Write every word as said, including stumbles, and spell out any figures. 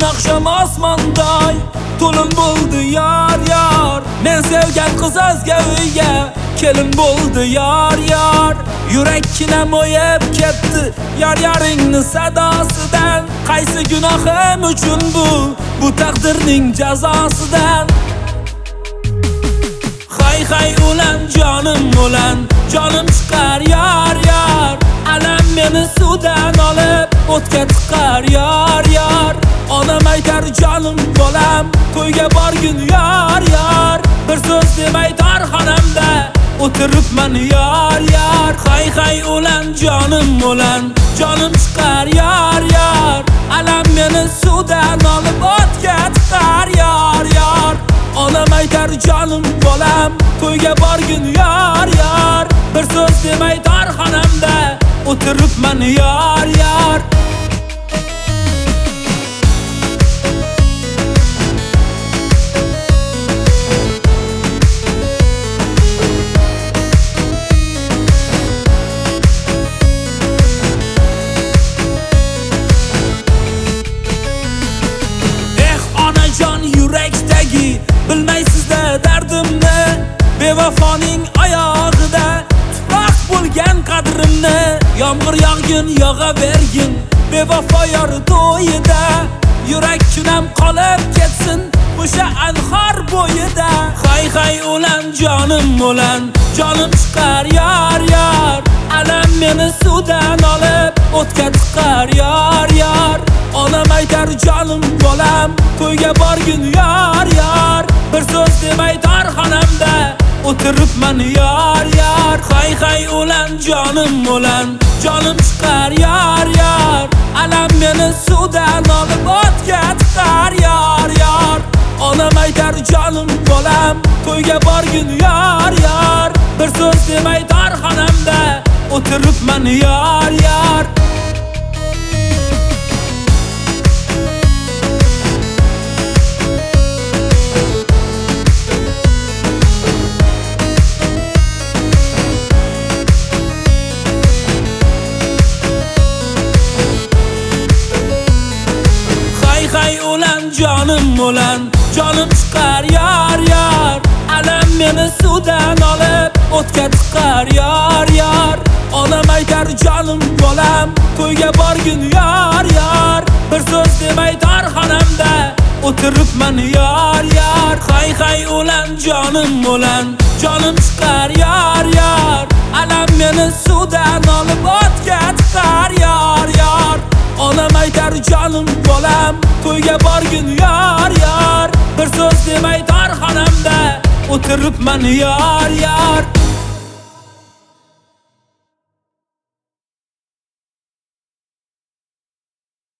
oqshom osmonday to'lin bo'ldi yor yor. Men sevgan qiz o'zga uyga kelin bo'ldi yor yor. Yurakkinam o'yib ketdi yor yoringni sadosidan. Qaysi gunohim uchun bu bu taqdirning jazosidan. Hay hay ulan jonim ulan, jonim chiqar yor yor. Alam meni suvdan olib o'tga tiqar yor yor. Onam aytar jonim bolam, to'yga borgin yor yor. Bir so'z demay dorxonamda o'tiribman yor yor. Hay hay ulan jonim ulan, jonim chiqar yor yor. Alam meni suvdan olib o'tga tiqar yor yor. Onam aytar jonim bolam, to'yga borgin yor yor. Bir so'z demay dorxonamda o'tiribman yor yor. Yurakdagi bilmaysizda dardimni, bevafoning oyog'ida tuproq bo'lgan qadrimni. Yomg'ir yog'gin yog'avergin bevafo yor to'yida. Yurak kunam qolib ketsin o'sha anhor bo'yida. Hay hay ulan jonim ulan, jonim chiqar yor yor. Alam meni suvdan olib o'tga tiqar yor yor. Onam aytar jonim bolam, to'yga borgin yor yor. Bir so'z demay dorxonamda o'tiribman yor yor. Hay hay ulan jonim ulan, jonim chiqar yor yor. Alam meni suvdan olib o'tga tiqar yor yor. Onam aytar jonim bolam, to'yga borgin yor yor. Bir so'z demay dorxonamda o'tiribman yor yor. Hay ulan jonim ulan, jonim chiqar yor yor. Alam meni suvdan olib o'tga tiqar yor yor. Onam aytar jonim bolam, to'yga borgin yor yor. Bir so'z demay dorxonamda o'tiribman yor yor. Hay hay ulan jonim ulan, jonim chiqar yor yor. Alam meni suvdan olib o'tga tiqar yor yor. Onam aytar jonim bolam, to'yga borgin yor yor. Bir so'z demay dorxonamda o'tiribman yor yor.